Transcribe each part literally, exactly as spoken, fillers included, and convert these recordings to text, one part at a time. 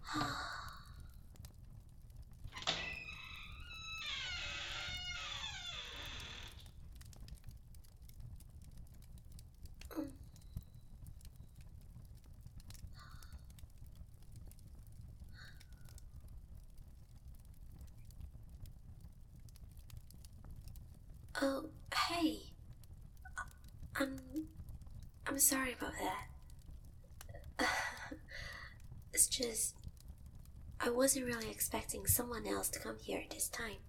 Oh, hey. I'm I'm sorry about that. It's just I wasn't really expecting someone else to come here at this time.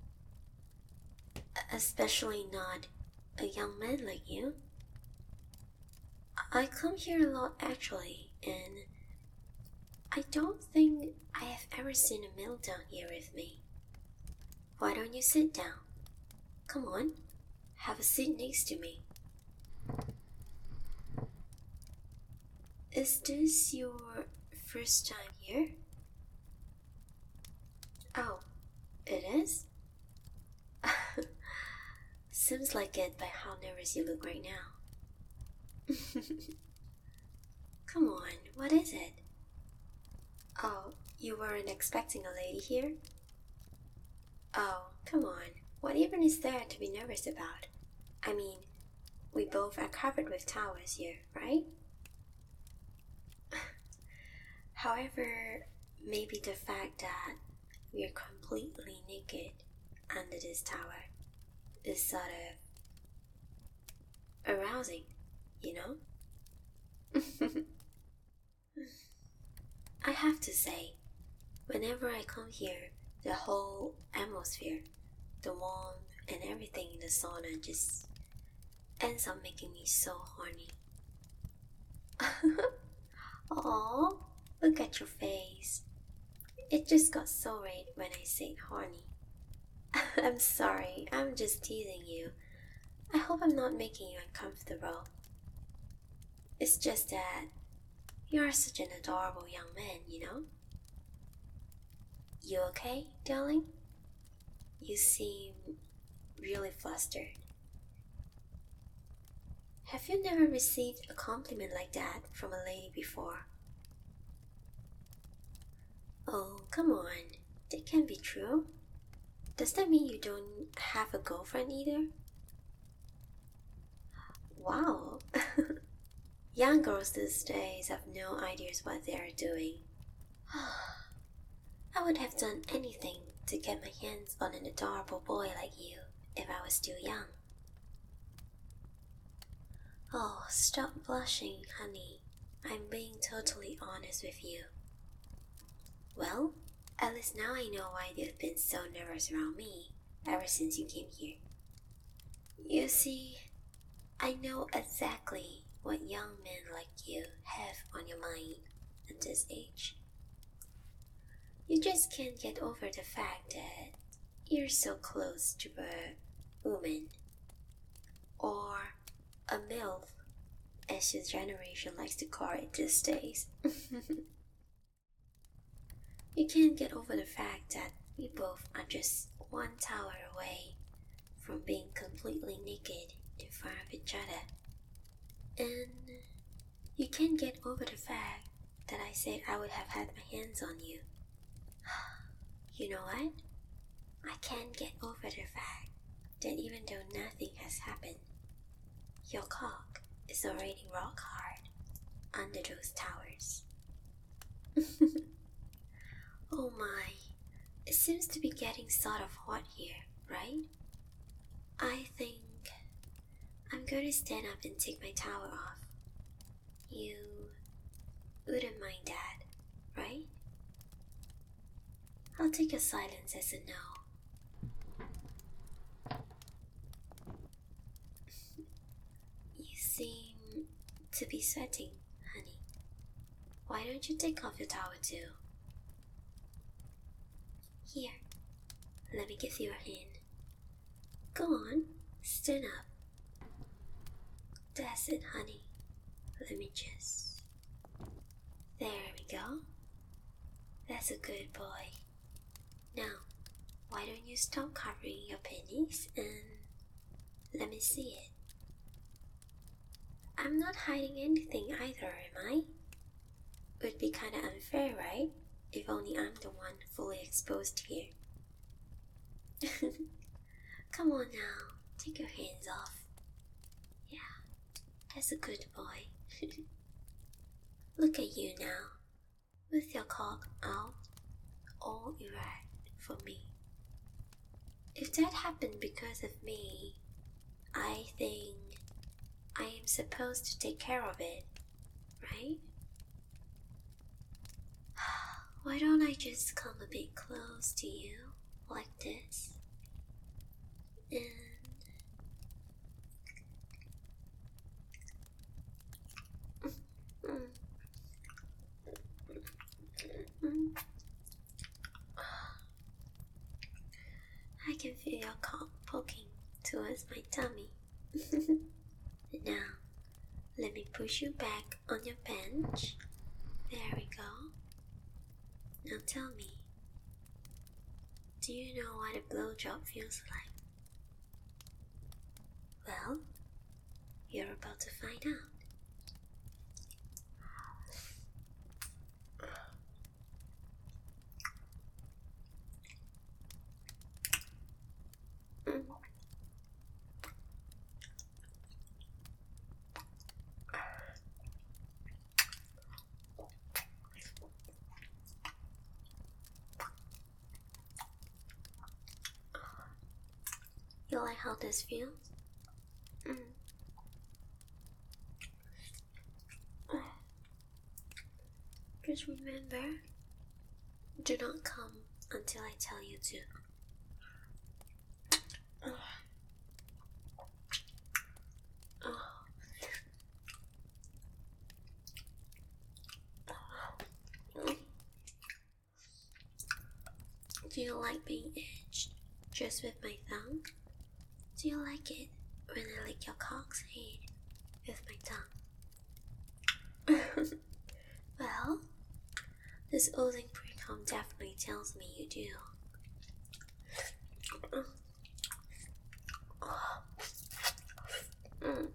Especially not a young man like you. I come here a lot actually, and I don't think I have ever seen a male down here with me. Why don't you sit down? Come on, have a seat next to me. Is this your first time here? Oh, it is? Seems like it by how nervous you look right now. Come on, what is it? Oh, you weren't expecting a lady here? Oh, come on, what even is there to be nervous about? I mean, we both are covered with towels here, right? However, maybe the fact that we are completely naked under this tower is sort of arousing, you know? I have to say, whenever I come here, the whole atmosphere, the warmth and everything in the sauna just ends up making me so horny. Aww, look at your face. It just got so red when I said horny. I'm sorry, I'm just teasing you. I hope I'm not making you uncomfortable. It's just that you're such an adorable young man, you know? You okay, darling? You seem really flustered. Have you never received a compliment like that from a lady before? Oh, come on. That can't be true. Does that mean you don't have a girlfriend either? Wow. Young girls these days have no ideas what they are doing. I would have done anything to get my hands on an adorable boy like you if I was still young. Oh, stop blushing, honey. I'm being totally honest with you. Well, at least now I know why you've been so nervous around me ever since you came here. You see, I know exactly what young men like you have on your mind at this age. You just can't get over the fact that you're so close to a woman, or a MILF, as your generation likes to call it these days. You can't get over the fact that we both are just one tower away from being completely naked in front of each other. And you can't get over the fact that I said I would have had my hands on you. You know what? I can't get over the fact that even though nothing has happened, your cock is already rock hard under those towers. Oh my, it seems to be getting sort of hot here, right? I think I'm going to stand up and take my towel off. You wouldn't mind that, right? I'll take your silence as a no. You seem to be sweating, honey. Why don't you take off your towel too? Here, let me give you a hand. Go on, stand up. That's it, honey. Let me just... There we go. That's a good boy. Now, why don't you stop covering your pennies and let me see it? I'm not hiding anything either, am I? Would be kinda unfair, right? If only I'm the one fully exposed here. Come on now, take your hands off. Yeah, that's a good boy. Look at you now, with your cock out, all erect for me. If that happened because of me, I think I am supposed to take care of it, right? Why don't I just come a bit close to you, like this? And mm. Mm. I can feel your cock poking towards my tummy. Now, let me push you back on your bench. There we go. Now tell me, do you know what a blowjob feels like? Well, you're about to find out. Mm. You like how this feels? Mm. Just remember, do not come until I tell you to. Do you like being edged just with my thumb? Do you like it when I lick your cock's head with my tongue? Well, this oozing pre-com definitely tells me you do. Mm.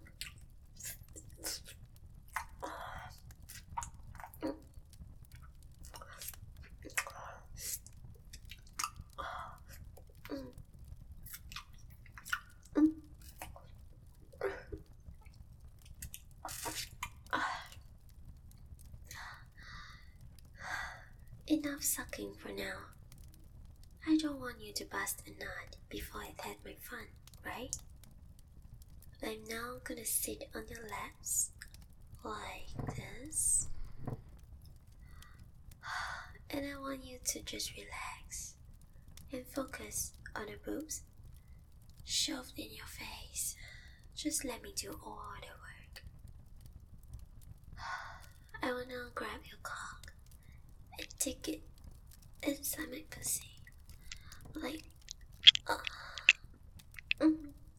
Enough sucking for now. I don't want you to bust a nut before I've had my fun, right? I'm now gonna sit on your laps like this. And I want you to just relax and focus on the boobs shoved in your face. Just let me do all the work. I will now grab your cock and take it inside my pussy. Like, uh, mm.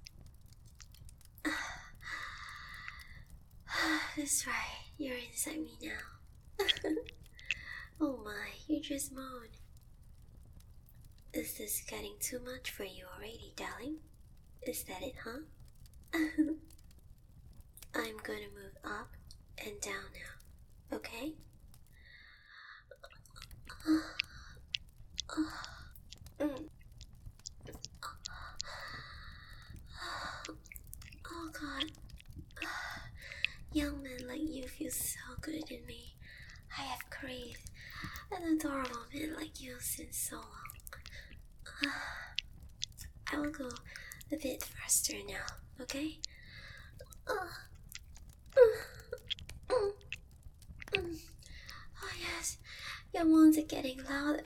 That's right, you're inside me now. Oh my, you just moaned. Is this getting too much for you already, darling? Is that it, huh? I'm gonna move up and down now, okay? Mm. Oh God. Young men like you feel so good in me. I have craved an adorable man like you since so long. I will go a bit faster now, okay? Oh yes, your moans are getting louder.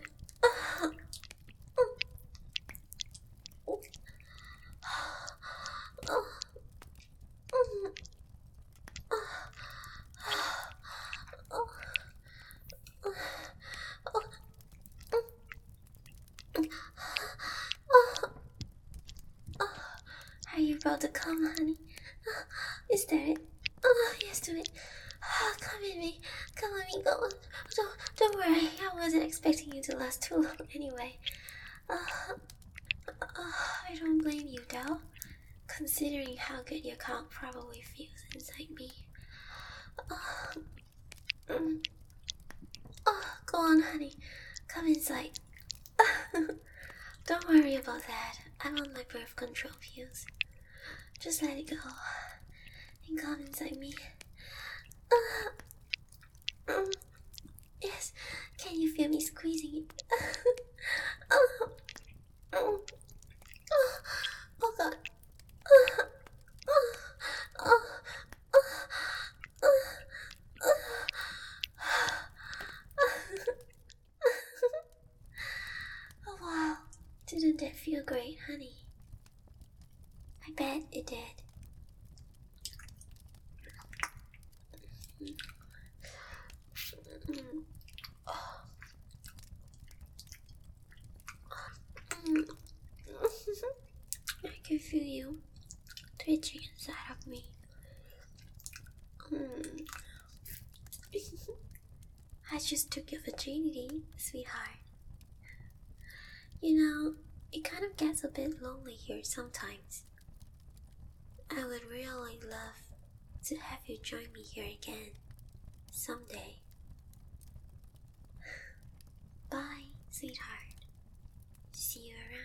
Are you about to come, honey? Is that it? Oh, yes, do it. Oh, come in me. Come on me. Go. Don't, don't worry. I wasn't expecting you to last too long anyway. Uh, uh, I don't blame you, though, considering how good your cock probably feels inside me. Uh, mm. Oh, go on on, honey. Come inside. Don't worry about that. I'm on my birth control pills. Just let it go. And come inside me. Uh, um, yes. Can you feel me squeezing it? uh, oh, oh, oh God. Uh, uh, uh, uh, uh, oh wow, didn't that feel great, honey? I bet it did. Mm. Oh. Mm. I can feel you twitching inside of me. Mm. I just took your virginity, sweetheart. You know, it kind of gets a bit lonely here sometimes. I would really love to have you join me here again someday. Bye, sweetheart. See you around.